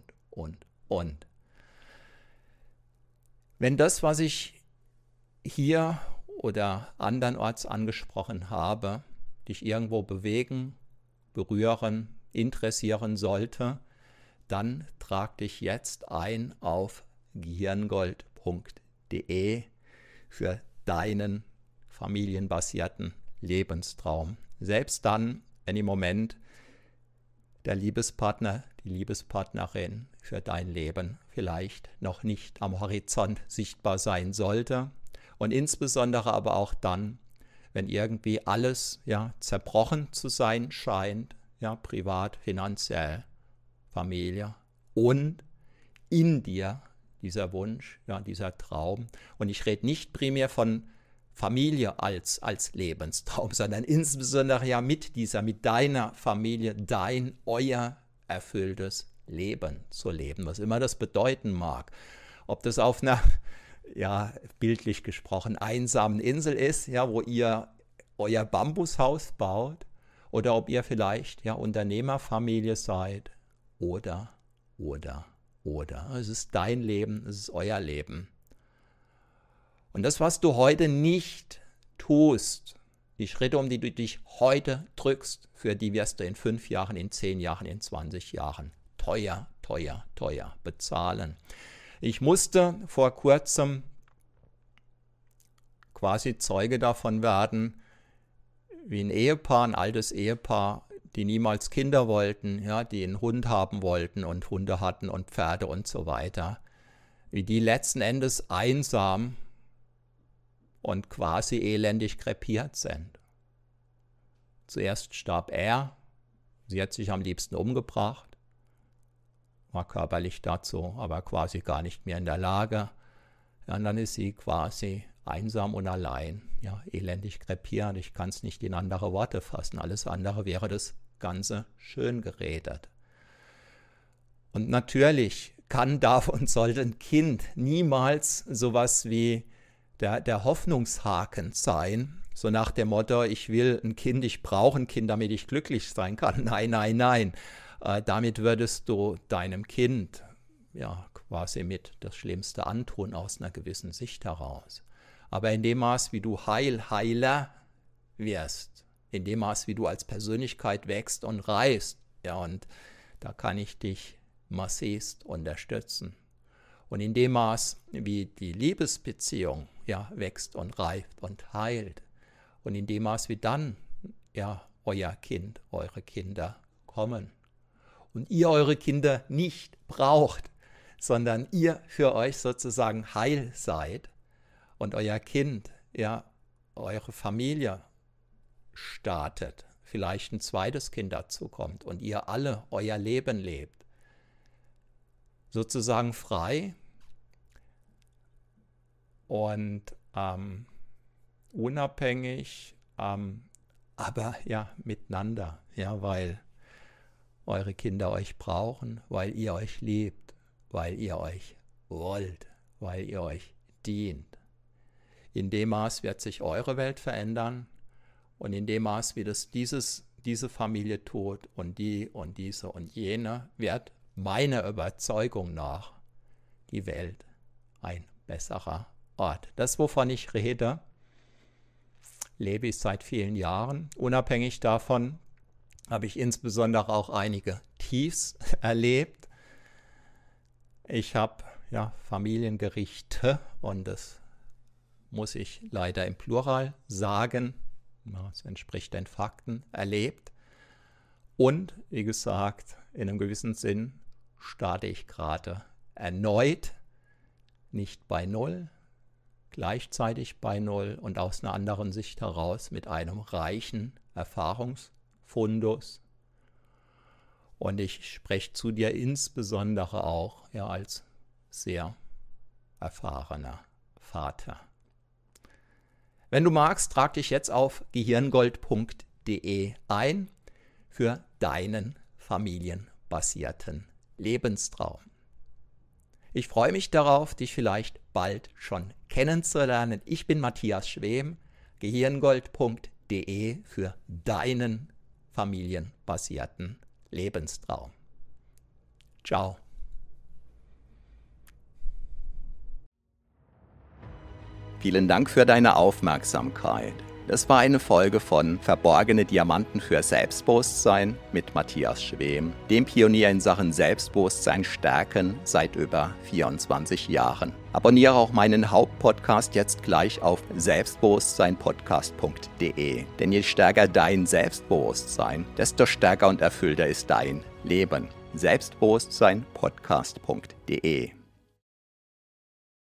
Wenn das, was ich hier oder andernorts angesprochen habe, dich irgendwo bewegen, berühren, interessieren sollte, dann trag dich jetzt ein auf gehirngold.de für deinen familienbasierten Lebenstraum. Selbst dann, wenn im Moment der Liebespartner, die Liebespartnerin für dein Leben vielleicht noch nicht am Horizont sichtbar sein sollte und insbesondere aber auch dann, wenn irgendwie alles zerbrochen zu sein scheint, privat, finanziell, Familie und in dir dieser Wunsch, dieser Traum. Und ich rede nicht primär von Familie als Lebenstraum, sondern insbesondere mit deiner Familie, euer erfülltes Leben zu leben, was immer das bedeuten mag. Ob das auf einer, bildlich gesprochen, einsamen Insel ist, wo ihr euer Bambushaus baut, oder ob ihr vielleicht Unternehmerfamilie seid, oder. Es ist dein Leben, es ist euer Leben. Und das, was du heute nicht tust, die Schritte, um die du dich heute drückst, für die wirst du in 5 Jahren, in 10 Jahren, in 20 Jahren teuer bezahlen. Ich musste vor kurzem quasi Zeuge davon werden, wie ein altes Ehepaar, die niemals Kinder wollten, die einen Hund haben wollten und Hunde hatten und Pferde und so weiter, wie die letzten Endes einsam und quasi elendig krepiert sind. Zuerst starb er, sie hat sich am liebsten umgebracht, war körperlich dazu, aber quasi gar nicht mehr in der Lage. Und dann ist sie quasi einsam und allein, elendig krepiert. Ich kann es nicht in andere Worte fassen. Alles andere wäre das Ganze schön geredet. Und natürlich darf und sollte ein Kind niemals sowas wie der Hoffnungshaken sein, so nach dem Motto, ich will ein Kind, ich brauche ein Kind, damit ich glücklich sein kann. Nein. Damit würdest du deinem Kind ja quasi mit das Schlimmste antun aus einer gewissen Sicht heraus. Aber in dem Maß, wie du heiler wirst, in dem Maß, wie du als Persönlichkeit wächst und reifst, ja, und da kann ich dich massivst unterstützen. Und in dem Maß, wie die Liebesbeziehung ja wächst und reift und heilt, und in dem Maß, wie dann ja euer Kind, eure Kinder kommen und ihr eure Kinder nicht braucht, sondern ihr für euch sozusagen heil seid und euer Kind, ja, eure Familie startet, vielleicht ein zweites Kind dazu kommt und ihr alle euer Leben lebt, sozusagen frei und unabhängig, aber ja miteinander, ja, weil eure Kinder euch brauchen, weil ihr euch liebt, weil ihr euch wollt, weil ihr euch dient. In dem Maß wird sich eure Welt verändern und in dem Maß, wie das diese Familie tut und die und diese und jene, wird meiner Überzeugung nach die Welt ein besserer Ort. Das, wovon ich rede, lebe ich seit vielen Jahren. Unabhängig davon habe ich insbesondere auch einige Tiefs erlebt. Ich habe ja Familiengerichte, und das muss ich leider im Plural sagen, das entspricht den Fakten, erlebt. Und wie gesagt, in einem gewissen Sinn starte ich gerade erneut, nicht bei Null, gleichzeitig bei Null und aus einer anderen Sicht heraus mit einem reichen Erfahrungsfundus. Und ich spreche zu dir insbesondere auch ja, als sehr erfahrener Vater. Wenn du magst, trag dich jetzt auf gehirngold.de ein für deinen familienbasierten Lebenstraum. Ich freue mich darauf, dich vielleicht bald schon kennenzulernen. Ich bin Matthias Schwem, gehirngold.de für deinen familienbasierten Lebenstraum. Ciao. Vielen Dank für deine Aufmerksamkeit. Das war eine Folge von Verborgene Diamanten für Selbstbewusstsein mit Matthias Schwem, dem Pionier in Sachen Selbstbewusstsein stärken seit über 24 Jahren. Abonniere auch meinen Hauptpodcast jetzt gleich auf selbstbewusstseinpodcast.de. Denn je stärker dein Selbstbewusstsein, desto stärker und erfüllter ist dein Leben. Selbstbewusstseinpodcast.de